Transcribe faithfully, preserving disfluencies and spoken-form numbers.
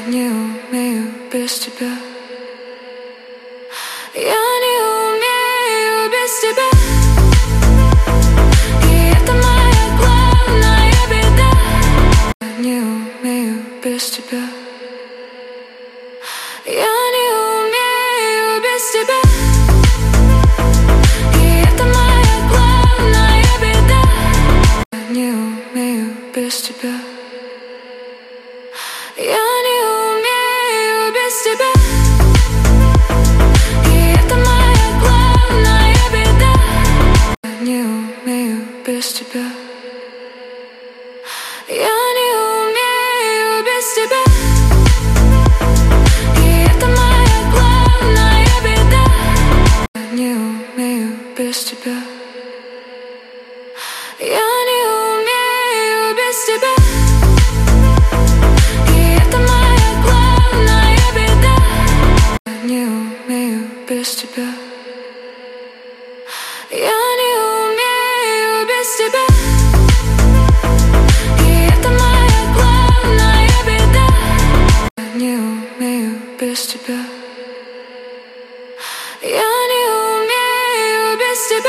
не умею без тебя. Я не умею без тебя. И это моя главная беда. Я не умею без тебя. Я не умею без тебя. И это моя главная беда. Я не умею без тебя. Я не умею без тебя. И это моя главная беда. Я не умею без тебя. Я не умею без тебя. И это моя главная беда. Я не умею без тебя. Я не умею без тебя. Без тебя. Я не умею без тебя. И это моя главная беда. Я не умею без тебя. Я не умею без тебя.